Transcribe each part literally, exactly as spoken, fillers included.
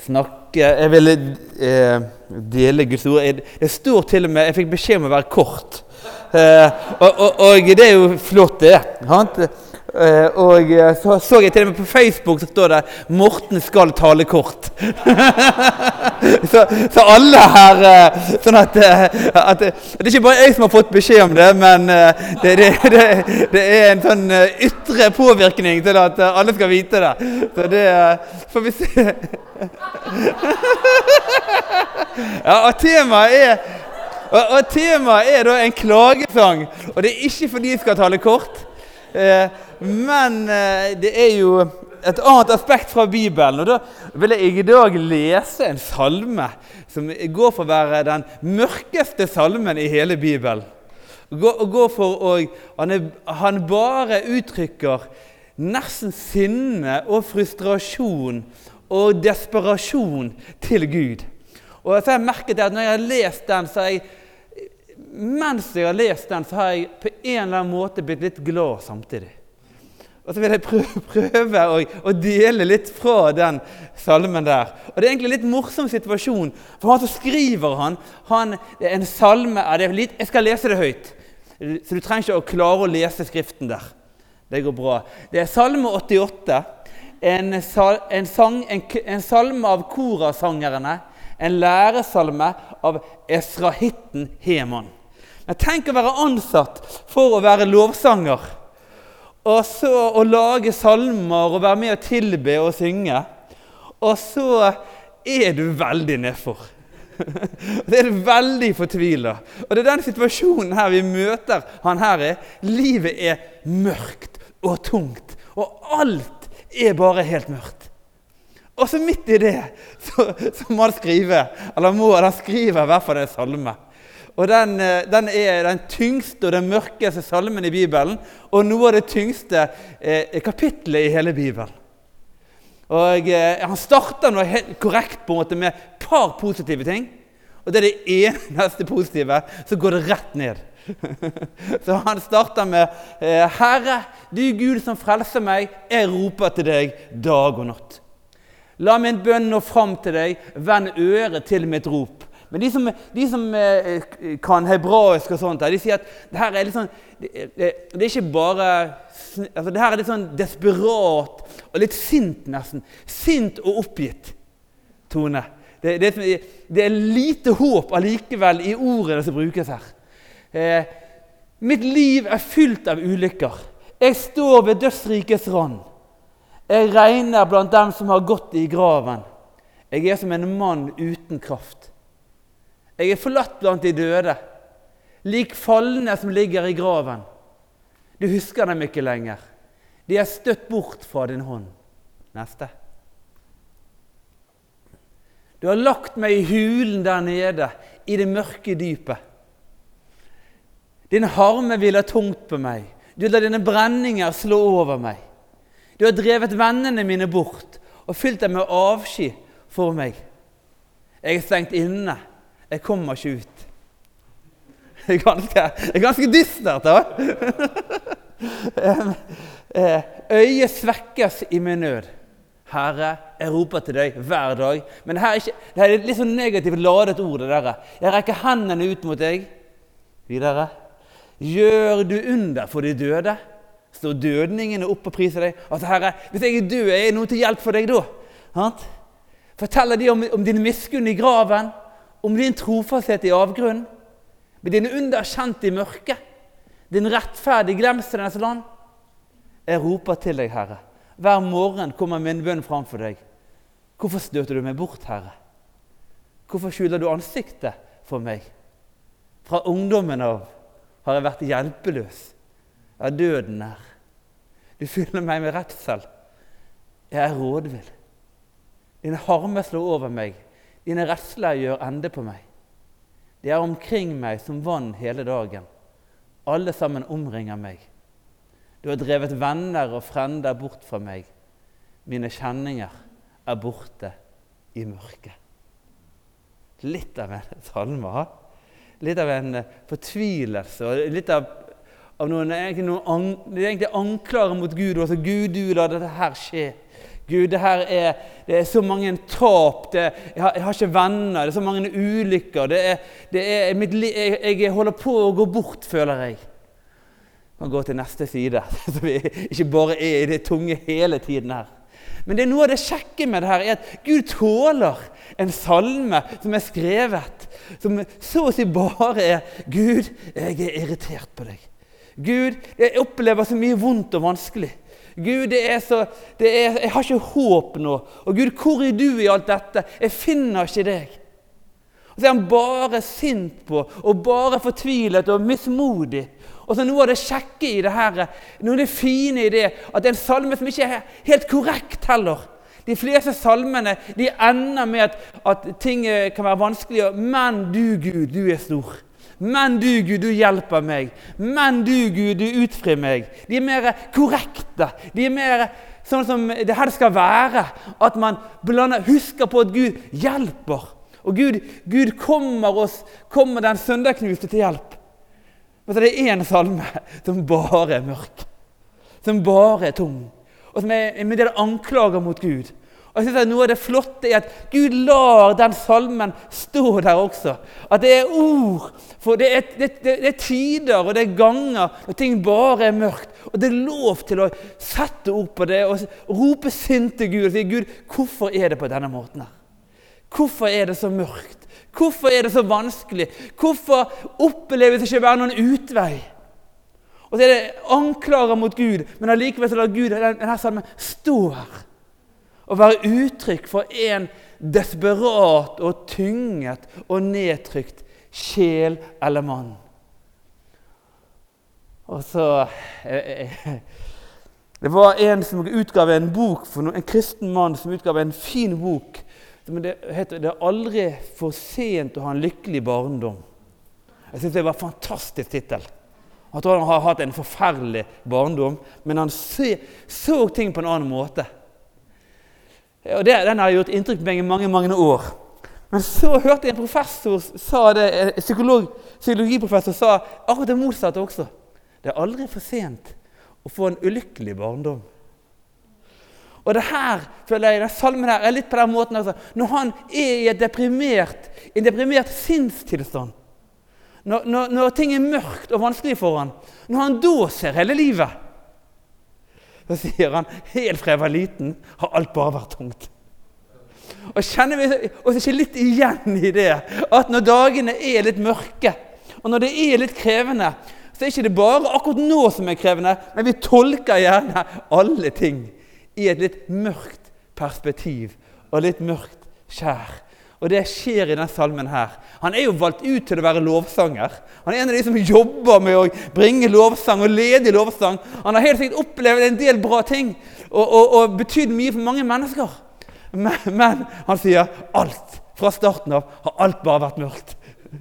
snakke, jeg ville eh, dele Guds ord. Jeg, det står til og med, jeg fikk beskjed om å være kort. Eh, og, og, og det er jo flott det. Sant? Eh, og så så jeg til og med på Facebook så står det Morten skal tale kort. så, så alle her eh, sånn at, at det er ikke bare jeg som har fått beskjed om det, men eh, det, det, det, det er en sånn ytre påvirkning til at alle skal vite det. Så det får vi se. Ja, og temaet er og, og temaet er da en klagesang, og det er ikke fordi jeg skal tale kort. Eh, men eh, det er jo et annet aspekt fra Bibelen, og da vil jeg i dag lese en salme som går for å være den mørkeste salmen i hele Bibelen. Gå, gå for å, han, er, han bare uttrykker nesten sinne og frustrasjon og desperasjon til Gud. Og så har jeg merket at når jeg har lest den, så har jeg mens jeg har lest den, så har jeg på en eller annen måte blitt litt glad samtidig. Og så vil jeg prøve, prøve å, å dele litt fra den salmen der. Og det er egentlig en litt morsom situasjon, for han som skriver han, han det er en salme, ja, det er litt, jeg skal lese det høyt, så du trenger ikke å klare å lese skriften der. Det går bra. Det er salme åttiåtte, en, sal, en, sang, en, en salme av korasangerne, en læresalme av Esrahitten Heman. Men tenk å være ansatt for å være lovsanger, og så å lage salmer og være med å tilbe og synge, og så er du veldig nedfor. Det er veldig fortvilet. Og det er den situasjonen her vi møter han her i. Livet er mørkt og tungt, og alt er bare helt mørkt. Og så midt i det, så, så må han skrive, eller må han skrive i hvert fall en salme. Og den, den er den tyngste og den mørkeste salmen i Bibelen, og noe av det tyngste eh, kapitlet i hele Bibelen. Og eh, han starter noe helt korrekt på en måte med et par positive ting, og det er det eneste positive, så går det rett ned. Så han starter med eh, Herre, du Gud som frelser meg, jeg roper til deg dag og natt. La min bønn nå fram til deg, vend øret til mitt rop. Men de som, de som eh, kan hebraisk og sånt, de sier at det her er litt sånn, det, det, det er ikke bare, altså det her er litt sånn desperat og litt sint nesten. Sint og oppgitt tone. Det, det, det er lite håp allikevel i ordene som brukes her. Eh, mitt liv er fylt av ulykker. Jeg står ved dødsrikets rand. Jeg regner blant dem som har gått i graven. Jeg er som en mann uten kraft. Jeg er forlatt blant de døde, lik fallene som ligger i graven. Du husker dem ikke lenger. De er støtt bort fra din hånd. Neste. Du har lagt meg i hulen der nede, i det mørke dypet. Din harme hviler tungt på meg. Du lar dine brenninger slå over meg. Du har drevet vennene mine bort og fylt dem med avsky for meg. Jeg er stengt inne. Jeg kommer ikke ut. Det er ganske, det er ganske dystert, da. Øyet svekkes i min nød. Herre, jeg roper til deg hver dag. Men det her er, ikke, det her er litt sånn negativt ladet ord, det der. Jeg rekker hendene ut mot deg. Videre. Gjør du under for de døde? Står dødningene opp og priser deg? Altså, Herre, hvis jeg er død, er jeg noe til hjelp for deg da? Hant? Forteller de om, om din miskunn i graven, om din trofasthet i avgrunn, med dine underkjent i mørket, din rettferdig glemselens land. Jeg roper til deg, Herre. Hver morgen kommer min bønn fram for deg. Hvorfor støter du meg bort, Herre? Hvorfor skjuler du ansiktet for meg? Fra ungdommen av har jeg vært hjelpeløs. Ja, døden er. Du fyller meg med redsel. Jeg er rådvill. Dine harme slår over meg. Dine redsler gjør ende på meg. De er omkring meg som vann hele dagen. Alle sammen omringer meg. Du har drevet venner og frender bort fra meg. Mine kjenninger er borte i mørket. Litt av en salme, ha? Litt av en fortvilelse, og litt av, av noen, egentlig, noen an, det er egentlig anklager mot Gud. Altså, Gud, du la dette her skje. Gud, det her er, det er så mange tap, det, jeg, har, jeg har ikke venner, det er så mange ulykker, det er, det er mitt, jeg, jeg holder på å gå bort, føler jeg. Vi kan gå til neste side, så vi ikke bare er i det tunge hele tiden her. Men det er noe av det kjekke med det her, er at Gud tåler en salme som er skrevet, som så å si bare er, Gud, jeg er irritert på deg. Gud, jeg opplever så mye vondt og vanskelig. Gud, det er så, det er, jeg har ikke håp nå. Og Gud, hvor er du i alt dette? Jeg finner ikke deg. Og så er han bare sint på, og bare fortvilet og mismodig. Og så noe av det kjekke i det her, noe av det fine i det, at det er en salme som ikke er helt korrekt heller. De fleste salmene, de ender med at, at ting kan være vanskelige, men du Gud, du er stor. Men du Gud, du hjelper meg. Men du Gud, du utfrir meg. De er mer korrekte. De er mer sånn som det her skal være. At man blander, husker på at Gud hjelper. Og Gud, Gud kommer oss, kommer den søndagknuste til hjelp. Men så er det en salme som bare er mørk. Som bare er tung. Og som er med det anklager mot Gud. Og jeg synes at noe av det flotte er at Gud lar den salmen stå der også. At det er ord, for det er, det, det, det er tider og det er ganger, og ting bare er mørkt. Og det er lov til å sette ord på det og rope sint til Gud og si, Gud, hvorfor er det på denne måten her? Hvorfor er det så mørkt? Hvorfor er det så vanskelig? Hvorfor oppleves det ikke å være noen utvei? Og så er det anklager mot Gud, men allikevel så lar Gud denne salmen stå her. Og være uttrykk for en desperat og tynget og nedtrykt sjel eller mann. Og så det var en som utgav en bok for noen, en kristen mann som utgav en fin bok. Det heter Det er aldri for sent å ha en lykkelig barndom. Jeg synes det var en fantastisk titel. Jeg tror han har hatt en forferdelig barndom, men han så, så ting på en annen måte. Og det, den har gjort inntrykk på meg i mange, mange år. Men så hørte jeg en professor sa det, en psykolog, psykologiprofessor sa akkurat det motsatte også. Det er aldri for sent å få en ulykkelig barndom. Og det her, føler jeg, den salmen her er litt på den måten altså, når han er i et deprimert, en deprimert sinnstilstand, når, når, når ting er mørkt og vanskelig for han, når han da ser hele livet, så sier han, helt fra jeg var liten, har alt bare vært tungt. Og kjenner vi oss ikke litt igjen i det, at når dagene er litt mørke, og når det er litt krevende, så er ikke det bare akkurat nå som er krevende, men vi tolker gjerne alle ting i et litt mørkt perspektiv, og litt mørkt skjær. Og det skjer i denne salmen her. Han er jo valgt ut til å være lovsanger. Han er en av de som jobber med å bringe lovsang og lede lovsang. Han har helt sikkert opplevd en del bra ting, og, og, og betydd mye for mange mennesker. Men, men han sier alt, fra starten av, har alt bare vært mørkt.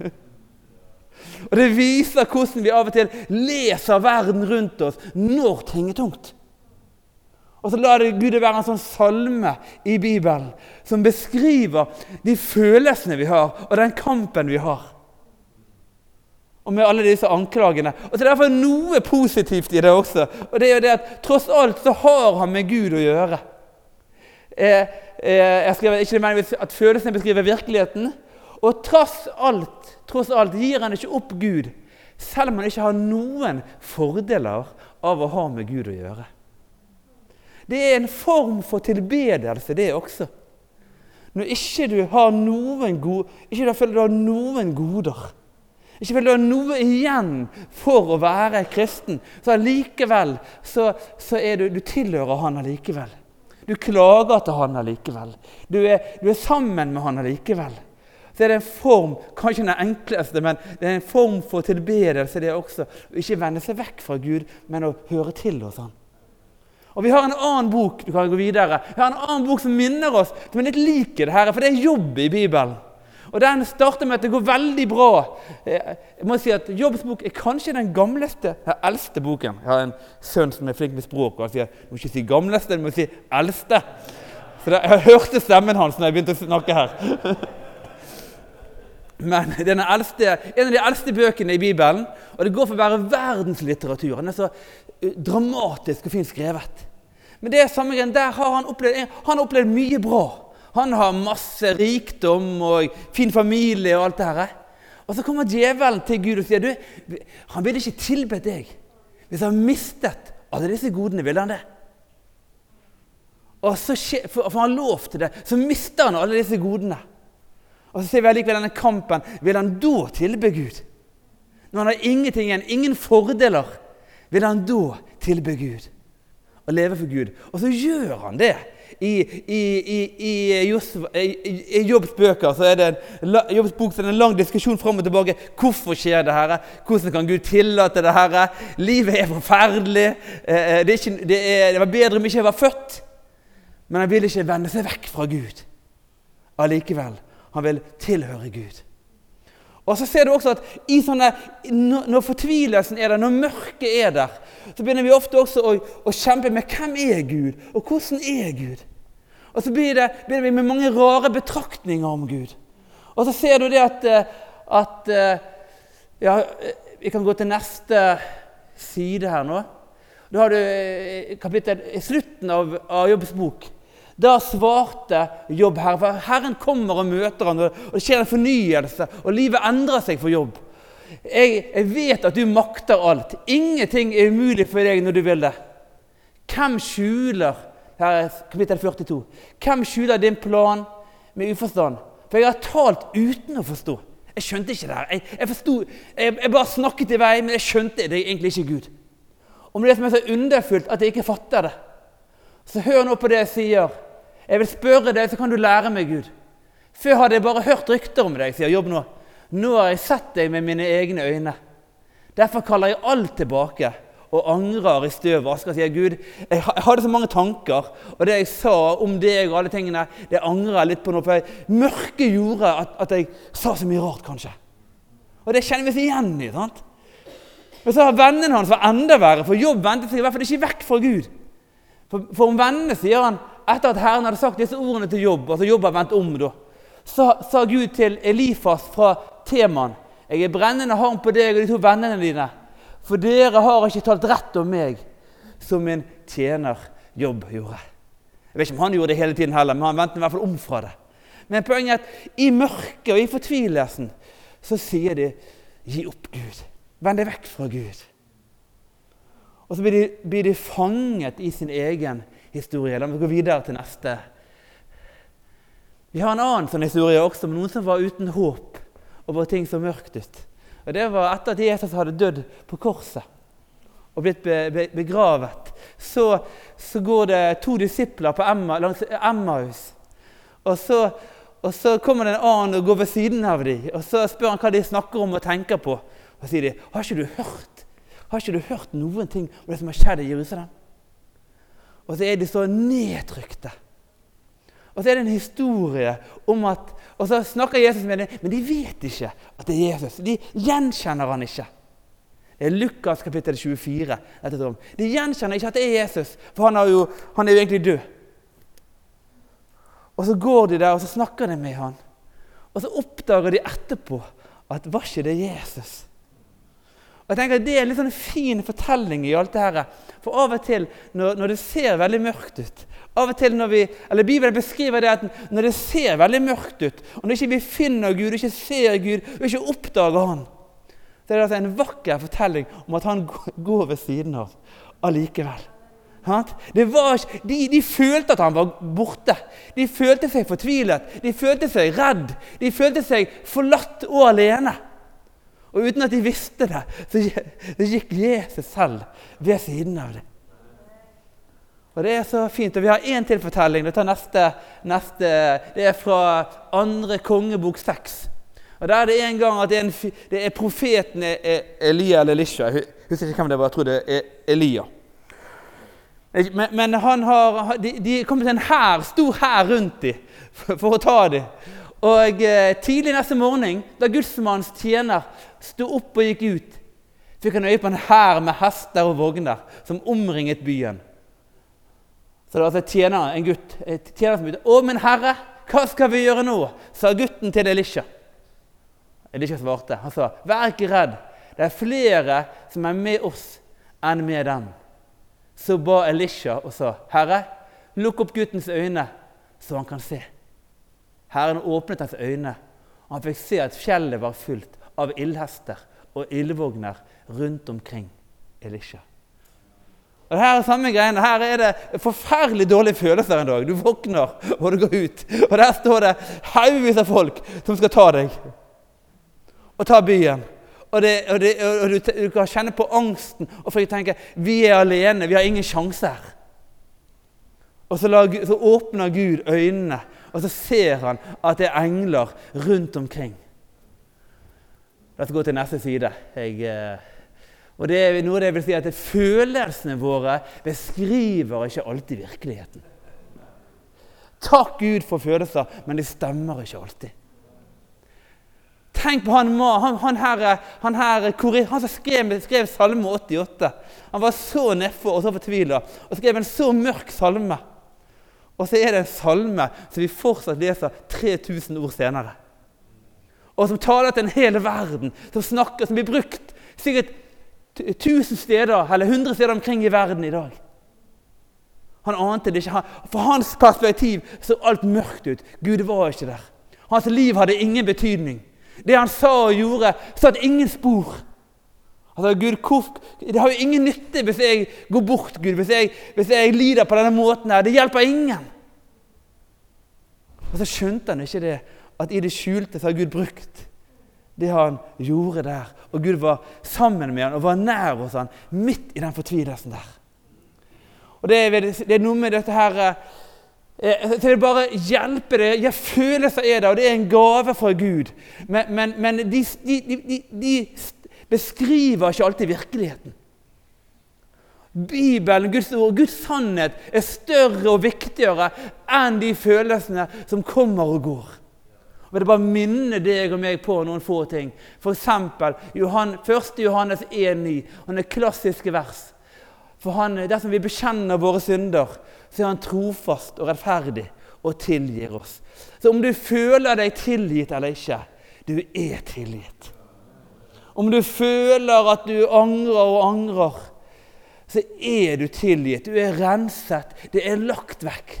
Og det viser hvordan vi av og til leser verden rundt oss når ting er tungt. Og så lar det Gud være en sånn salme i Bibelen som beskriver de følelsene vi har, og den kampen vi har. Og med alle disse anklagene. Og så er det derfor noe positivt i det også. Og det er jo det at tross alt så har han med Gud å gjøre. Eh, eh, jeg skriver ikke det mener at følelsene beskriver virkeligheten. Og tross alt, tross alt gir han ikke opp Gud, selv om han ikke har noen fordeler av å ha med Gud å gjøre. Det er en form for tilbedelse, det også. Når ikke du har noen gode, ikke du føler du har noen goder, ikke føler du har noe igjen for å være kristen, så allikevel så, så er du, du tilhører han allikevel. Du klager til han allikevel. Du er, du er sammen med han allikevel. Så er det en form, kanskje den enkleste, men det er en form for tilbedelse det også. Å ikke vende seg vekk fra Gud, men å høre til hos han. Og vi har en annen bok, du kan gå videre, vi har en annen bok som minner oss, som er litt like det her, for det er jobb i Bibelen. Og den starter med at det går veldig bra. Jeg må si at Jobbs bok er kanskje den gamleste, den eldste boken. Jeg har en sønn som er flink med språk, og han sier, du må ikke si gamleste, du må si eldste. Så det, jeg hørte stemmen hans når jeg begynte å snakke her. Men det er den eldste, en av de eldste bøkene i Bibelen, og det går for å være verdenslitteratur. Den er så dramatisk og fint skrevet. Men det er samme greien, der har han opplevd, han har opplevd mye bra. Han har masse rikdom og fin familie og alt det her. Og så kommer djevelen til Gud og sier, du, han vil ikke tilbe deg. Hvis han har mistet alle disse godene, vil han det. Og så skje, for, for han lov til det, så mister han alle disse godene. Og så ser vi allikevel denne kampen, vil han da tilbe Gud? Når han har ingenting igjen, ingen fordeler, vil han da tilbe Gud? Og leve for Gud. Og så gjør han det. I, i, i, i, Josef, i, i Jobbs bøker så er det en, Jobbs bok, så er det en lang diskusjon frem og tilbake. Hvorfor skjer det her? Hvordan kan Gud tillate det her? Livet er forferdelig. Det, er ikke, det, er, det var bedre om ikke jeg var født. Men han vil ikke vende seg vekk fra Gud. Allikevel. Han vil tilhøre Gud. Og så ser du også at i sånne, når fortvilelsen er der, når mørket er der, så begynner vi ofte også å, å kjempe med hvem er Gud, og hvordan er Gud. Og så begynner, det, begynner vi med mange rare betraktninger om Gud. Og så ser du det at, at ja, vi kan gå til neste side her nå. Da har du kapittel i slutten av, av Jobbs bok. Da svarte Jobb Herren, for Herren kommer og møter han, og det skjer en fornyelse, og livet endrer seg for Jobb. Jeg, jeg vet at du makter alt. Ingenting er umulig for deg når du vil det. Hvem skjuler, her er kapittel førtito, hvem skjuler din plan med uforstand? For jeg har talt uten å forstå. Jeg skjønte ikke det her. Jeg, jeg, forstod, jeg, jeg bare snakket i vei, men jeg skjønte det egentlig ikke Gud. Om det som er så underfullt at jeg ikke fatter det. Så hør nå på det jeg sier. Jeg vil spørre deg, så kan du lære meg, Gud. Før hadde jeg bare hørt rykter om deg, sier Jobb nå. Nå har jeg sett deg med mine egne øyne. Derfor kaller jeg alt tilbake, og angrer i støv og asker, sier Gud. Jeg hadde så mange tanker, og det jeg sa om deg og alle tingene, det angrer jeg litt på nå, for jeg mørke gjorde at, at jeg sa så mye rart, kanskje. Og det kjenner vi oss igjen i, sant? Men så har vennen hans vært enda verre, for Jobb ventet seg i hvert fall ikke vekk fra Gud. For, for om vennene, sier han, etter at Herren hadde sagt disse ordene til Jobb, altså Jobb har vendt om da, så sa Gud til Elifas fra Teman, jeg er brennende harm på deg og de to vennene dine, for dere har ikke talt rett om meg, som min tjener Jobb gjorde. Jeg vet ikke om han gjorde det hele tiden heller, men han ventet i hvert fall om fra det. Men poenget er at i mørket og i fortvilelsen, så sier de, gi opp Gud, vend deg vekk fra Gud. Og så blir de, blir de fanget i sin egen historie. La meg gå videre til neste. Vi har en annen sånn historie også, om noen som var uten håp over ting så mørkt ut. Og det var etter at Jesus hadde dødd på korset og blitt be, be, begravet. Så, så går det to disipler på Emma, langs Emmaus. Og så, og så kommer det en annen og går ved siden av dem. Og så spør han hva de snakker om og tenker på. Og så sier de, har ikke du hørt? Har ikke du hørt noen ting om det som har skjedd i Jerusalem? Og så er de så nedtrykte. Og så er det en historie om at, og så snakker Jesus med dem, men de vet ikke at det er Jesus. De gjenkjenner han ikke. Det er Lukas kapittel tjuefire. De gjenkjenner ikke at det er Jesus, for han er jo, han er jo egentlig død. Og så går de der, og så snakker de med han. Og så oppdager de etterpå at var ikke det Jesus? Og jeg tenker at det er en litt sånn fin fortelling i alt det her. For av og til, når, når det ser veldig mørkt ut, av og til når vi, eller Bibelen beskriver det at når det ser veldig mørkt ut, og når ikke vi finner Gud, og ikke ser Gud, og ikke oppdager han, så er det altså en vakker fortelling om at han går ved siden av allikevel. Det var ikke, de, de følte at han var borte. De følte seg fortvilet. De følte seg redd. De følte seg forlatt og alene. Og uten at de visste det, så gikk Jesus selv ved siden av det. Og det er så fint. Og vi har en til fortelling. Det tar neste, neste, det er fra andre kongebok seks. Og der er det en gang at det er, en, det er profeten Elia eller Elisha. Jeg husker ikke hvem det var, jeg tror det er Elia. Men, men han har, de, de kom til en her, stor her rundt dem for, for å ta dem. Og eh, tidlig neste morgen, da Gudsmannens tjener stod opp og gikk ut, fikk han øye på en hær med hester og vogner som omringet byen. Så det var altså tjener, en gutt, et tjener som begynte, «Å, min herre, hva skal vi gjøre nå?» sa gutten til Elisha. Elisha svarte, han sa, «Vær ikke redd, det er flere som er med oss enn med dem.» så ba Elisha og sa, Herre, lukk opp guttens øyne, så han kan se. Herren åpnet hans øyne, og han fikk se at fjellet var fullt av ildhester og ildvogner rundt omkring Elisha. Og her er samme greiene. Her er det forferdelig dårlige følelser en dag. Du våkner, og du går ut. Og der står det haugevis av folk som skal ta deg. Og ta byen. Og, det, og, det, og du, du kan kjenne på angsten, og for å tenke, vi er alene, vi har ingen sjanse her. Og så, la, så åpner Gud øynene, og så ser han at det er engler rundt omkring. La oss gå til neste side. Jeg... Og det er noe det vil si at følelsene våre beskriver ikke alltid virkeligheten. Takk Gud for følelser, men det stemmer ikke alltid. Tenk på han, han, han her, han, her, han som skrev, skrev salme åttiåtte. Han var så nedfor og så fortvilet, og skrev en så mørk salme. Og så er det en salme som vi fortsatt leser tre tusen ord senere. Og som taler til en hel verden, som snakker, som blir brukt sikkert tusen steder, eller hundre steder omkring i verden i dag. Han ante det ikke. For hans perspektiv så alt mørkt ut. Gud var ikke der. Hans liv hadde ingen betydning. Det han sa og gjorde, satt ingen spor. Altså, Gud, det har jo ingen nytte hvis jeg går bort, Gud, hvis jeg, hvis jeg lider på denne måten her. Det hjelper ingen. Og så skjønte han ikke det, at i det skjulte så har Gud brukt det han gjorde der. Og Gud var sammen med han og var nær hos han, midt i den fortvilelsen der. Og det er, det er noe med dette her, eh, så det bare hjelper det. Ja, følelser er det, og det er en gave fra Gud. Men, men, men de, de, de, de beskriver ikke alltid virkeligheten. Bibelen, Guds ord, Guds sannhet er større og viktigere enn de følelsene som kommer og går. Og det bare minner deg og meg på noen få ting. For eksempel, Johan, første Johannes en ni, og det klassiske vers. For han, dersom vi bekjenner våre synder, så er han trofast og rettferdig og tilgir oss. Så om du føler deg tilgitt eller ikke, du er tilgitt. Om du føler at du angrer og angrer, så er du tilgitt. Du er renset. Det er lagt vekk.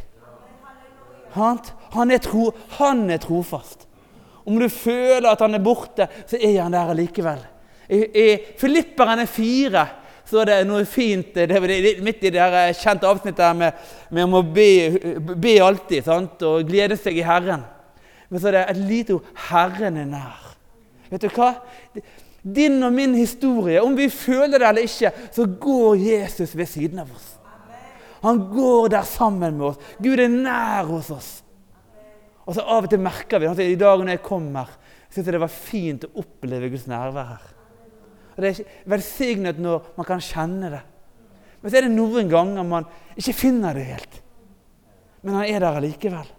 Han, han, er tro, han er trofast. Om du føler at han er borte, så er han der likevel. I, i Filipperne fire, så er det noe fint, det er, det er midt i det her kjente avsnittet med, med om å be, be alltid, sant? Og glede seg i Herren. Men så er det et lite ord, Herren er nær. Vet du hva? Din og min historie, om vi føler det eller ikke, så går Jesus ved siden av oss. Han går der sammen med oss. Gud er nær hos oss. Og så av og til merker vi, i dag når jeg kommer, synes jeg det var fint å oppleve Guds nærvær her. Og det er velsignet når man kan kjenne det. Men så er det noen ganger man ikke finner det helt. Men han er der allikevel.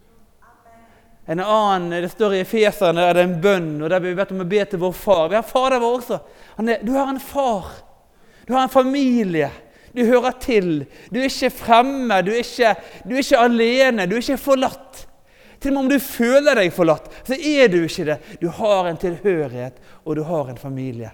En annen, det står i Efeserne, der er det en bønn, og der vi vet om å be til vår far. Vi har fader vår også. Han er, du har en far. Du har en familie. Du hører til. Du er ikke fremme. Du er ikke, du er ikke alene. Du er ikke forlatt. Til og med om du føler deg forlatt, så er du ikke det. Du har en tilhørighet, og du har en familie.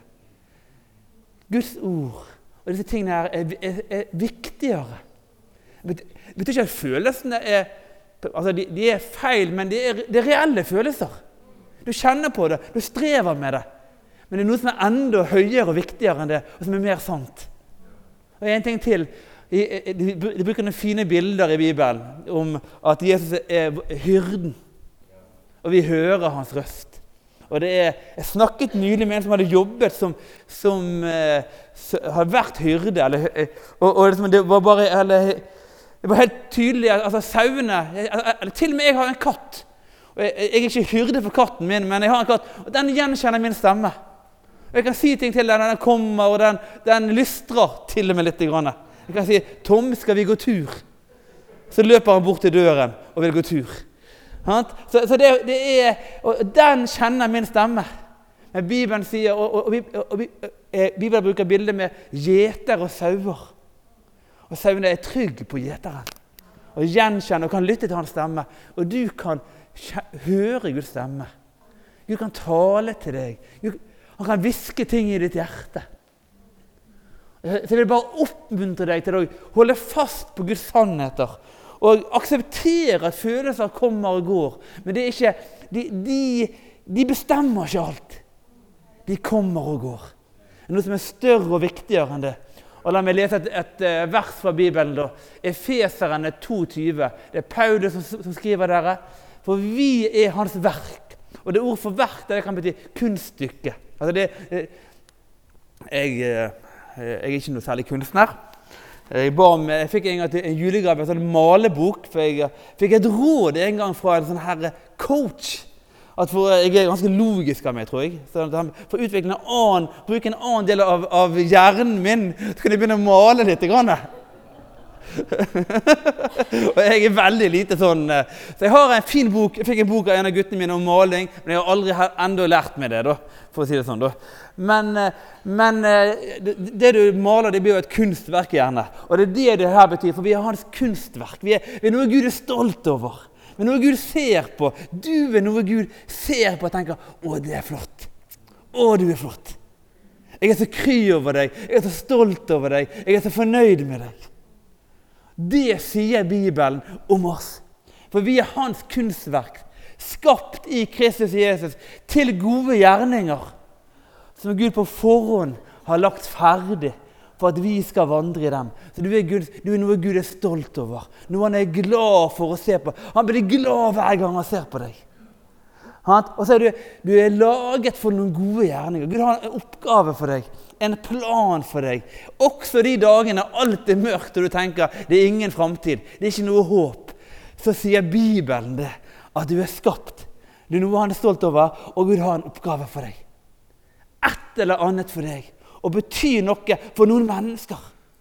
Guds ord og disse tingene her er, er, er viktigere. Vet du ikke at følelsene er, altså de, de er feil, men det er, det er reelle følelser. Du kjenner på det, du strever med det. Men det er noe som er enda høyere og viktigere enn det, og som er mer sant. Og en ting til, de bruker noen fine bilder i Bibelen om at Jesus er hyrden, og vi hører hans røst. Og det er, jeg snakket nylig med en som hadde jobbet som, som eh, har vært hyrde, eller, og, og liksom, det var bare, eller, det var helt tydelig, altså sauene, eller, til og med jeg har en katt, og jeg, jeg er ikke hyrde for katten min, men jeg har en katt, og den gjenkjenner min stemme. Og jeg kan si ting til den, den kommer, og den, den lystrer til og med litt grann. Jeg kan si, Tom, skal vi gå tur? Så løper han bort til døren og vil gå tur. Så, så det, det er, og den kjenner min stemme. Men Bibelen sier, og, og, og, og, og Bibelen bruker bildet med gjeter og sauer. Og sauene er trygg på gjeteren. Og gjenkjenner og kan lytte til hans stemme. Og du kan høre Guds stemme. Gud kan tale til deg. Gud, han kan viske ting i ditt hjerte. Så jeg vil bare oppmuntre deg til å holde fast på Guds sannheter, og akseptere at følelser kommer og går. Men det er ikke, de, de, de bestemmer ikke alt. De kommer og går. Det er noe som er større og viktigere enn det. Og la meg lese et, et, et vers fra Bibelen da. Efeserne to tyve. Det er Paulus som, som skriver dere. For vi er hans verk. Og det ord for verk, det kan bety kunststykke. Altså det, jeg, jeg er ikke noe særlig kunstner. Jeg, ba om, jeg fikk en gang til en julegave, en sånn malebok, for jeg fikk et råd en gang fra en sånn her coach. At for, jeg er ganske logisk av meg, tror jeg. Så for å utvikle en annen, bruke en annen del av, av hjernen min, så kan jeg begynne å male litt grann. Og jeg er veldig lite sånn. Så jeg har en fin bok, jeg fikk en bok av en av guttene mine om maling, men jeg har aldri enda lært meg det, da, for å si det sånn. Da. Men, men det, det du maler, det blir jo et kunstverk gjerne. Og det er det det her betyr, for vi har hans kunstverk. Vi er, vi er noe Gud er stolt over. Men noe Gud ser på. Du er noe Gud ser på og tenker, å, det er flott. Å, du er flott. Jeg er så kry over deg. Jeg er så stolt over deg. Jeg er så fornøyd med deg. Det sier Bibelen om oss. For vi er hans kunstverk, skapt i Kristus Jesus til gode gjerninger, som Gud på forhånd har lagt ferdig for at vi skal vandre i dem. Så du er, Gud, du er noe Gud er stolt over. Noe han er glad for å se på. Han blir glad hver gang han ser på deg. Og så er du, du er laget for noen gode gjerninger. Gud har en oppgave for deg. En plan for deg. Også de dagene alt er mørkt og du tenker det er ingen fremtid. Det er ikke noe håp. Så sier Bibelen det. At du er skapt. Det er noe han er stolt over. Og Gud har en oppgave for deg. Et eller annet for deg. Og betyr noe for noen mennesker.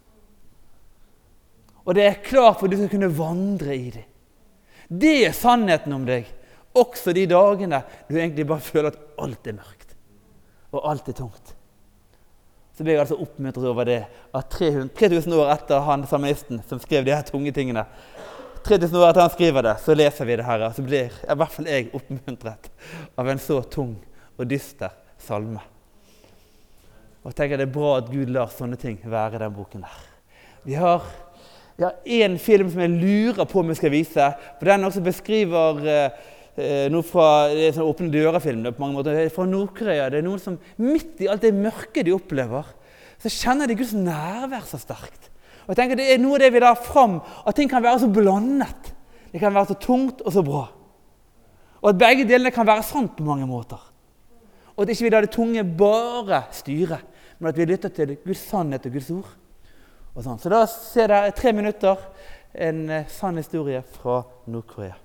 Og det er klart for at du skal kunne vandre i det. Det er sannheten om deg. Også de dagene du egentlig bare føler at alt er mørkt. Og alt er tungt. Så blir jeg altså oppmuntret over det at tre tusen år etter han salmisten som skrev de her tunge tingene, tre tusen år etter han skriver det, så leser vi det her. Så blir i hvert fall jeg oppmuntret av en så tung og dyster salme. Og jeg tenker det er bra at Gud lar sånne ting være i den boken der. Vi har, vi har en film som jeg lurer på om jeg skal vise, for den også beskriver eh, noe fra det er sånn åpne dører-film på mange måter. Fra Nordkorea. Det er noen som midt i alt det mørke de opplever, så kjenner de Guds nærvær så sterkt. Og jeg tenker det er noe av det vi lar fram, at ting kan være så blandet. Det kan være så tungt og så bra. Og at begge delene kan være sant på mange måter. Og at ikke vi lar det tunge bare styre, men at vi lytter til Guds sannhet og Guds ord. Og sånn. Så da ser dere tre minutter en sann historie fra Nordkorea.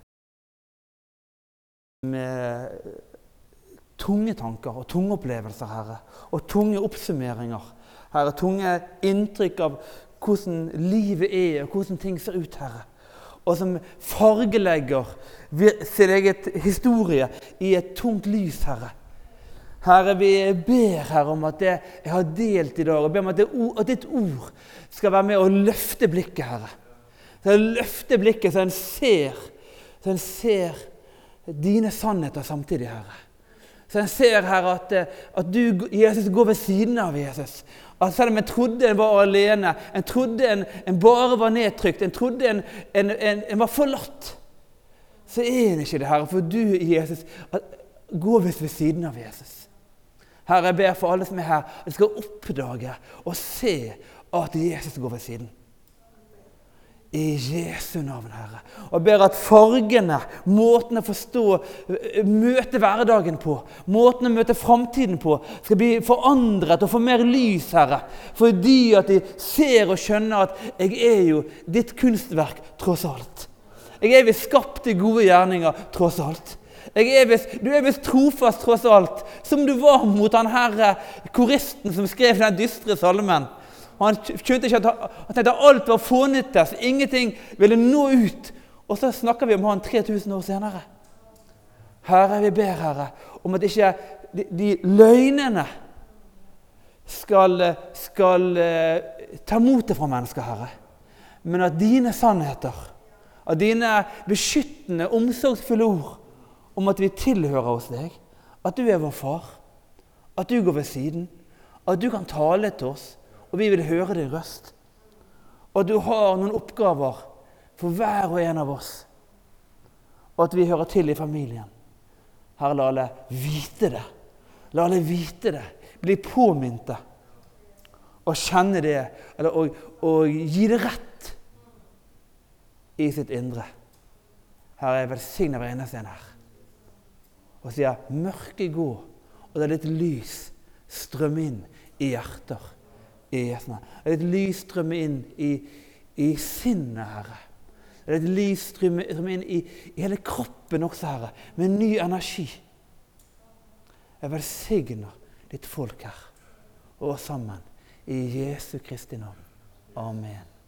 Med tunge tanker og tunge opplevelser, Herre, og tunge oppsummeringer. Herre, tunge inntrykk av hvordan livet er, og hvordan ting ser ut, Herre. Og som fargelegger sin eget historie i et tungt lys, Herre. Herre, vi ber Herre om at det jeg har delt i dag, og ber om at, det, at ditt ord skal være med å løfte blikket, Herre. Så løfte blikket så en ser, så en ser dine sannheter samtidig, Herre. Så en ser, Herre, at, at du, Jesus, går ved siden av Jesus. At selv om en trodde en var alene, en trodde en, en bare var nedtrykt, en trodde en, en, en, en var forlatt, så er en ikke det, Herre, for du, Jesus, går ved siden av Jesus. Herre, jeg ber for alle som er her, at de skal oppdage og se at Jesus går ved siden. I Jesu navn, Herre. Og jeg ber at fargene, måten å forstå, møte hverdagen på, måten å møte fremtiden på, skal bli forandret og få mer lys, Herre. Fordi at de ser og skjønner at jeg er jo ditt kunstverk, tross alt. Jeg er visst skapt til gode gjerninger, tross alt. Jeg er visst, du er visst trofast, tross alt, som du var mot han herre koristen som skrev den dystre salmen. Og han skjønte ikke at han tenkte at alt var fånyttes, ingenting ville nå ut. Og så snakker vi om han tre tusen år senere. Herre, vi ber, Herre, om at ikke de, de løgnene skal, skal ta motet fra mennesker, Herre. Men at dine sannheter, at dine beskyttende, omsorgsfulle ord, om at vi tilhører hos deg, at du er vår far, at du går ved siden, at du kan tale til oss, og vi vil høre din røst. Og at du har noen oppgaver for hver og en av oss. Og at vi hører til i familien. Herre, la alle vite det. La alle vite det. Bli påmynte. Og kjenne det, eller og, og gi det rett i sitt indre. Herre, jeg velsigner hver eneste en her. Og sier, mørket gå, og det er ditt lys strømme inn i hjerter. I Jesu navn. Det er ditt lys strømme inn i, i sinnet, Herre. Det er ditt lys strømme inn i, i hele kroppen også, Herre, med ny energi. Jeg velsigner ditt folk her, og oss sammen, i Jesu Kristi navn. Amen.